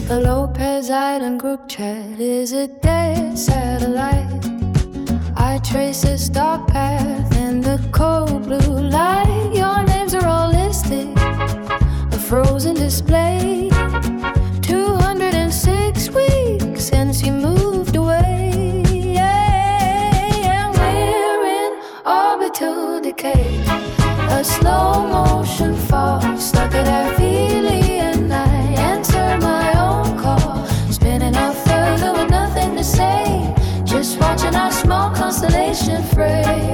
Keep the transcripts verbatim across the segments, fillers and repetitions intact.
The Lopez Island group chat is a dead satellite. I trace a star path in the cold blue light. Your names are all listed, a frozen display. two hundred six weeks since you moved away. Yeah, and we're in orbital decay. A slow motion fall, stuck at that feeling, and I answer my own call. Spinning out further with nothing to say, just watching our small constellation fray.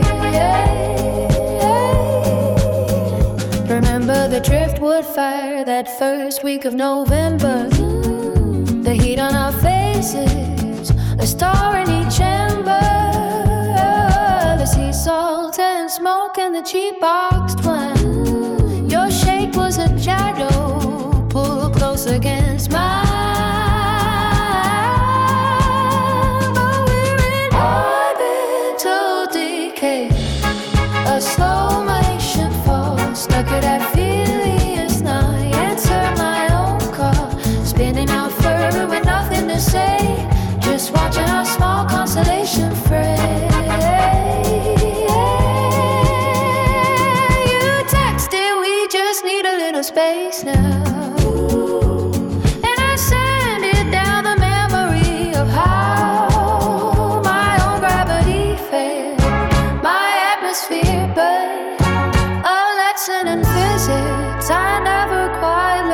Remember the driftwood fire that first week of November. The heat on our faces, a star in each ember. The sea salt and smoke and the cheap boxed wine. Your shake was a shadow pulled close against mine. But we're in orbital decay. A slow motion fall, stuck at that feeling. And I answer my own call, spinning out further with nothing to say, just watching our small constellation fray. You texted, we just need a little space now. And I send it down the memory of how my own gravity failed my atmosphere, but a lesson in physics I never quite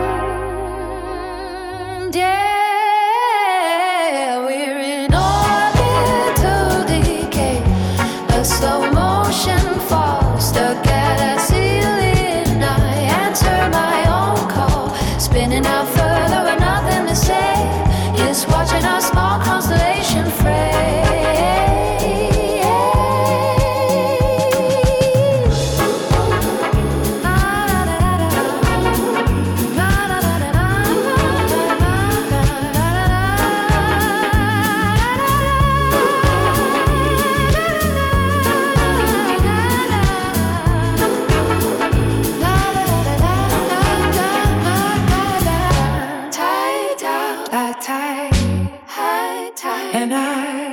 learned. Yeah, we're in orbital decay. A slow motion fall, stuck at a ceiling. I answer my own call, spinning out further with nothing to say, just watching our small constellation fray. And I